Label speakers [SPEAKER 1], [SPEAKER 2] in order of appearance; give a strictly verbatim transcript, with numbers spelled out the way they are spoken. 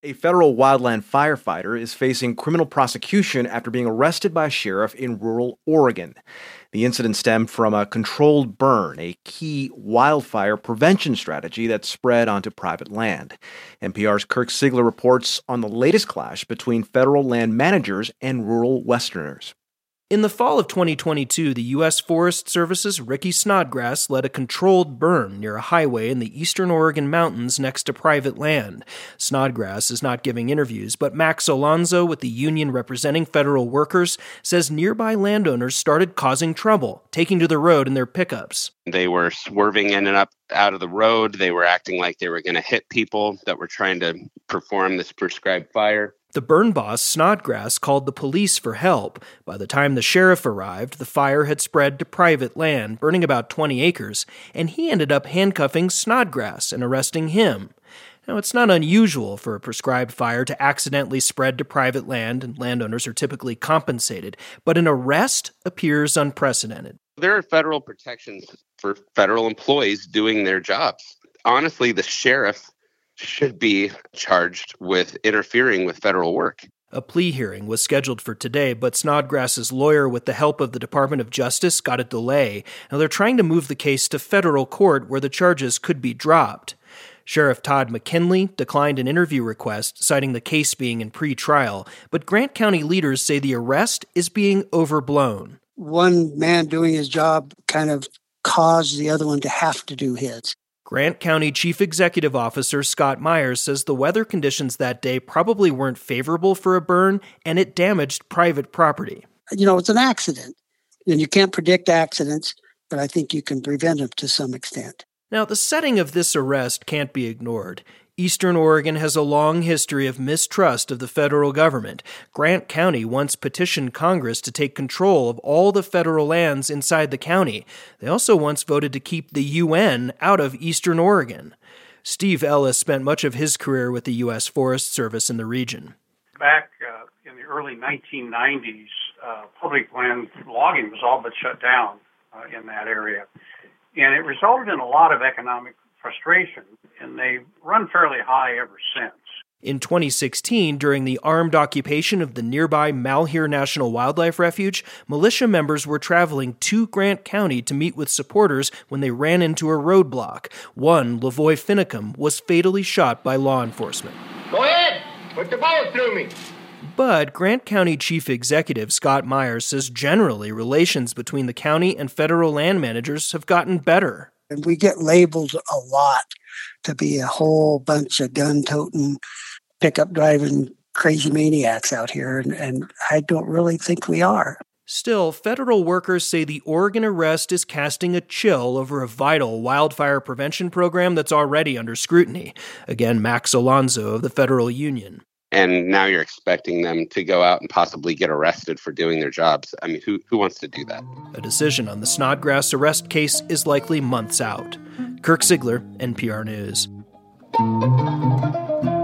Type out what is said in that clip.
[SPEAKER 1] A federal wildland firefighter is facing criminal prosecution after being arrested by a sheriff in rural Oregon. The incident stemmed from a controlled burn, a key wildfire prevention strategy that spread onto private land. N P R's Kirk Siegler reports on the latest clash between federal land managers and rural Westerners.
[SPEAKER 2] In the fall of twenty twenty-two, the U S Forest Service's Ricky Snodgrass led a controlled burn near a highway in the eastern Oregon mountains next to private land. Snodgrass is not giving interviews, but Max Alonzo with the union representing federal workers says nearby landowners started causing trouble, taking to the road in their pickups.
[SPEAKER 3] They were swerving in and up out of the road. They were acting like they were going to hit people that were trying to perform this prescribed fire.
[SPEAKER 2] The burn boss, Snodgrass, called the police for help. By the time the sheriff arrived, the fire had spread to private land, burning about twenty acres, and he ended up handcuffing Snodgrass and arresting him. Now, it's not unusual for a prescribed fire to accidentally spread to private land, and landowners are typically compensated, but an arrest appears unprecedented.
[SPEAKER 3] There are federal protections for federal employees doing their jobs. Honestly, the sheriff should be charged with interfering with federal work.
[SPEAKER 2] A plea hearing was scheduled for today, but Snodgrass's lawyer, with the help of the Department of Justice, got a delay. Now they're trying to move the case to federal court where the charges could be dropped. Sheriff Todd McKinley declined an interview request, citing the case being in pre-trial, but Grant County leaders say the arrest is being overblown.
[SPEAKER 4] One man doing his job kind of caused the other one to have to do his.
[SPEAKER 2] Grant County Chief Executive Officer Scott Myers says the weather conditions that day probably weren't favorable for a burn, and it damaged private property.
[SPEAKER 4] You know, it's an accident, and you can't predict accidents, but I think you can prevent them to some extent.
[SPEAKER 2] Now, the setting of this arrest can't be ignored. Eastern Oregon has a long history of mistrust of the federal government. Grant County once petitioned Congress to take control of all the federal lands inside the county. They also once voted to keep the U N out of Eastern Oregon. Steve Ellis spent much of his career with the U S Forest Service in the region.
[SPEAKER 5] Back uh, in the early nineteen nineties, uh, public land logging was all but shut down uh, in that area. And it resulted in a lot of economic frustration, and they've run fairly high ever since.
[SPEAKER 2] In twenty sixteen, during the armed occupation of the nearby Malheur National Wildlife Refuge, militia members were traveling to Grant County to meet with supporters when they ran into a roadblock. One, Lavoy Finicum, was fatally shot by law enforcement.
[SPEAKER 6] Go ahead! Put the bullet through me!
[SPEAKER 2] But Grant County Chief Executive Scott Myers says generally relations between the county and federal land managers have gotten better.
[SPEAKER 4] And we get labeled a lot to be a whole bunch of gun-toting, pickup-driving crazy maniacs out here, and, and I don't really think we are.
[SPEAKER 2] Still, federal workers say the Oregon arrest is casting a chill over a vital wildfire prevention program that's already under scrutiny. Again, Max Alonzo of the federal union.
[SPEAKER 3] And now you're expecting them to go out and possibly get arrested for doing their jobs. I mean, who who wants to do that?
[SPEAKER 2] A decision on the Snodgrass arrest case is likely months out. Kirk Siegler, N P R News.